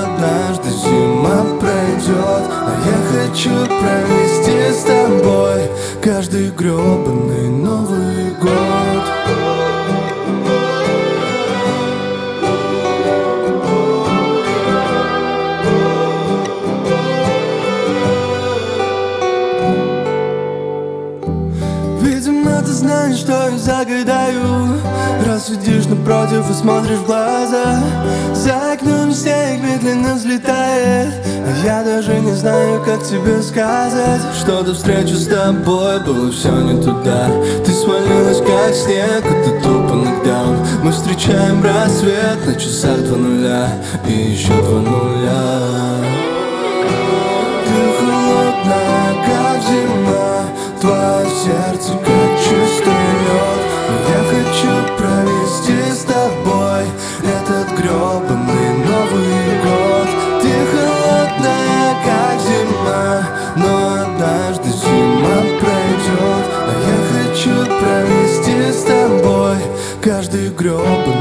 однажды зима пройдет, а я хочу провести с тобой каждый гребаный Новый год. Видимо, ты знаешь, что я загадаю, раз сидишь напротив и смотришь в глаза. За окном снег медленно взлетает, а я даже не знаю, как тебе сказать, что до встречи с тобой было все не туда. Ты свалилась как снег, это тупо нокдаун. Мы встречаем рассвет на часах 2:00 и еще 2:00. Ты холодная, как зима, твое сердце как чистый лед. Я хочу провести с тобой этот гребаный Новый год. Ты холодная, как зима, но однажды зима пройдет, а я хочу провести с тобой каждый гребаный